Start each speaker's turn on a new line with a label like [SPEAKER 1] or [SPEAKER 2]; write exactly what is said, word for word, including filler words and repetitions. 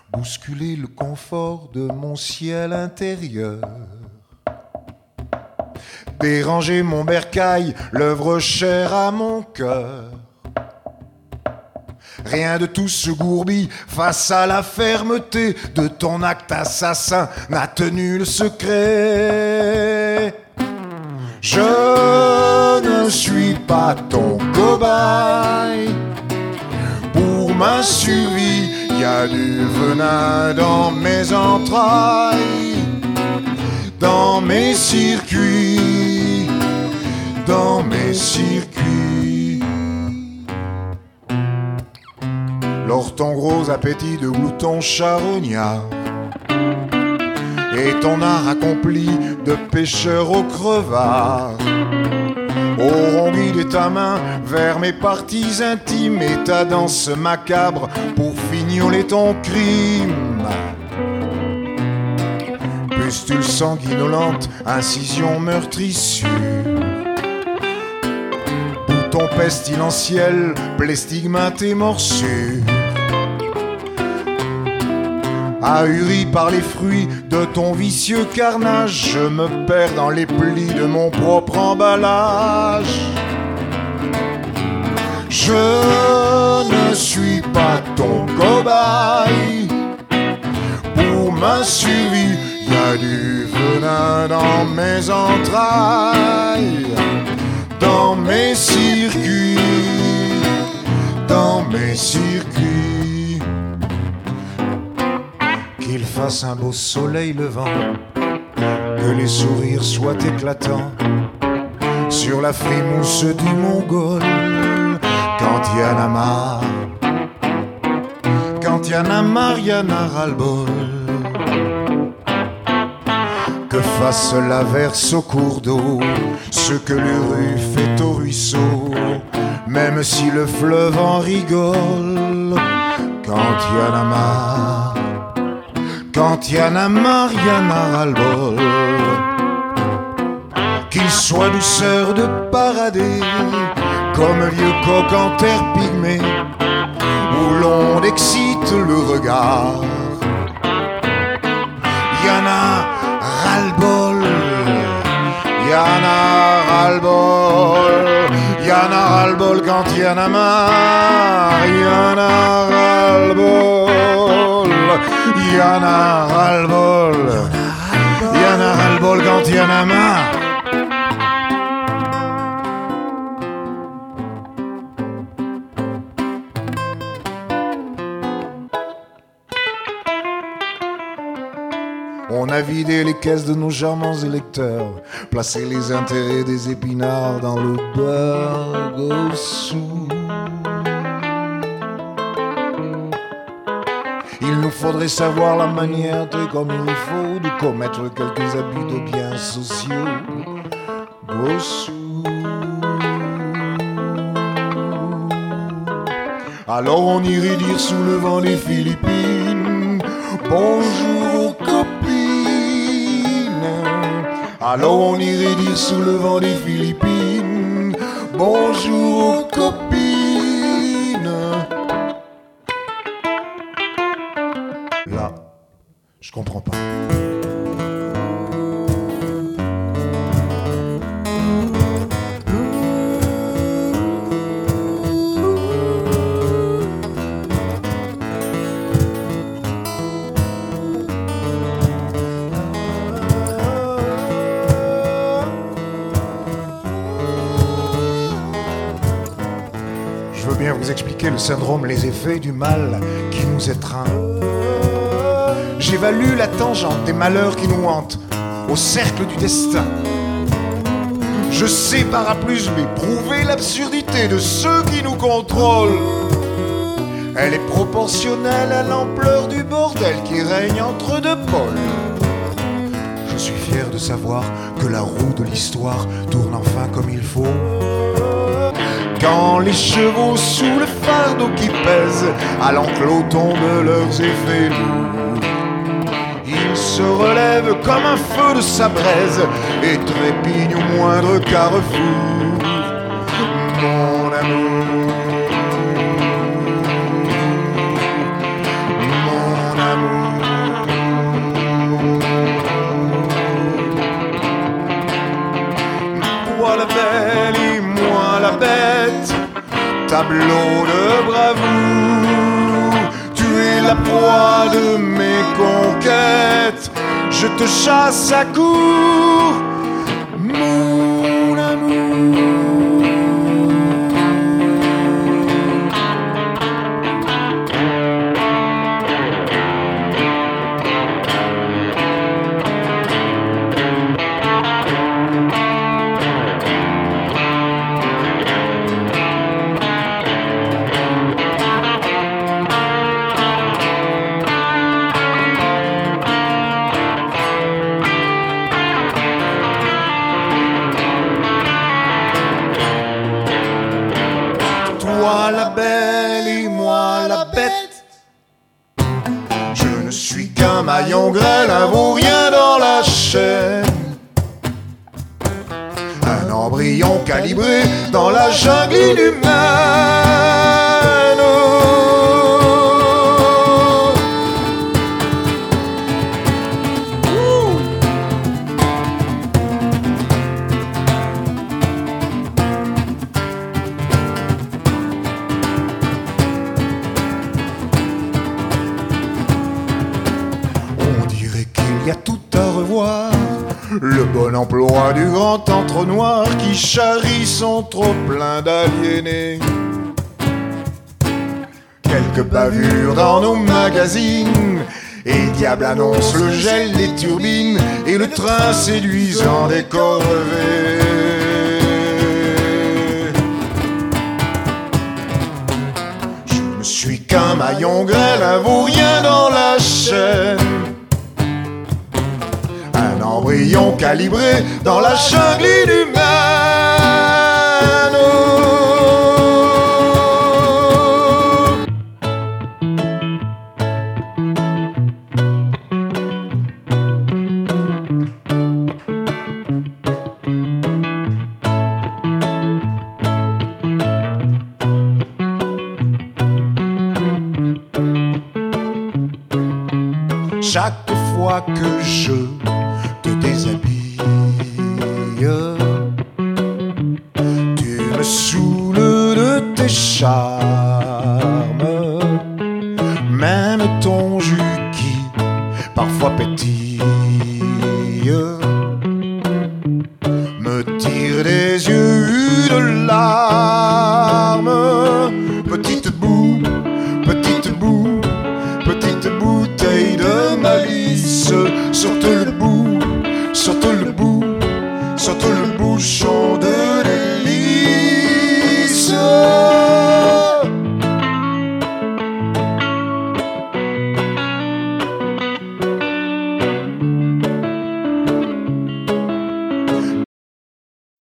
[SPEAKER 1] bousculer le confort de mon ciel intérieur, déranger mon bercail, l'œuvre chère à mon cœur. Rien de tout ce gourbi face à la fermeté de ton acte assassin n'a tenu le secret. Je ne suis pas ton cobaye. Pour ma survie, y a du venin dans mes entrailles, dans mes circuits, dans mes circuits. Lors ton gros appétit de glouton charognard et ton art accompli de pêcheur au crevard auront guidé ta main vers mes parties intimes et ta danse macabre pour fignoler ton crime. Pustule sanguinolente, incision meurtrissure, bouton pestilentiel, plaie stigmate et morsure. Ahuri par les fruits de ton vicieux carnage, je me perds dans les plis de mon propre emballage. Je ne suis pas ton cobaye. Pour ma survie, y a du venin dans mes entrailles, dans mes circuits, dans mes circuits. Qu'il fasse un beau soleil levant, que les sourires soient éclatants sur la frimousse du Mongol. Quand y'en a marre, quand y'en a marre, y'en a ras-le-bol. Que fasse l'averse au cours d'eau, ce que l'Uru fait au ruisseau, même si le fleuve en rigole. Quand y'en a marre, quand y'en a marre, y'en a ras-le-bol. Qu'il soit douceur de parader, comme vieux coq en terre pygmée, où l'onde excite le regard. Y'en a ras-le-bol, y'en a ras-le-bol, y'en a ras-le-bol quand y'en a marre, y'en a ras-le-bol, y'en a ras-le-bol, y'en a ras-le-bol quand y'en a marre. On a vidé les caisses de nos charmants électeurs, placé les intérêts des épinards dans le beurre sous. Il nous faudrait savoir la manière de comme il faut de commettre quelques abus de biens sociaux. Gossou. Alors on irait dire sous le vent des Philippines bonjour aux copines. Alors on irait dire sous le vent des Philippines bonjour aux copines. Là, je comprends pas. Je veux bien vous expliquer le syndrome, les effets du mal qui nous étreint. J'évalue la tangente des malheurs qui nous hantent au cercle du destin. Je sais par A plus B prouver l'absurdité de ceux qui nous contrôlent. Elle est proportionnelle à l'ampleur du bordel qui règne entre deux pôles. Je suis fier de savoir que la roue de l'histoire tourne enfin comme il faut. Quand les chevaux sous le fardeau qui pèse à l'enclos tombent leurs effets lourds, ils se relèvent comme un feu de sa braise et trépignent au moindre carrefour. Mon amour, mon amour. tableau de bravoure. Tu es la proie de mes conquêtes, je te chasse à coups, mon amour. Toi la belle et moi la bête, je ne suis qu'un maillon grêle, un vaurien dans la chaîne, un embryon calibré dans la jungle inhumaine. Il y a tout à revoir, le bon emploi du grand entonnoir qui charrie son trop plein d'aliénés. Quelques bavures dans nos magazines, et diable annonce le gel des turbines et le train séduisant des corvées. Je ne suis qu'un maillon grêle, un vaurien dans la chaîne, un embryon calibré dans la jungle inhumaine. Chaque fois que je te déshabille, tu me saoules de tes charmes, même ton jus qui parfois pétille me tire des yeux une larme. Petite boue, petite boue, petite bouteille de malice, sorte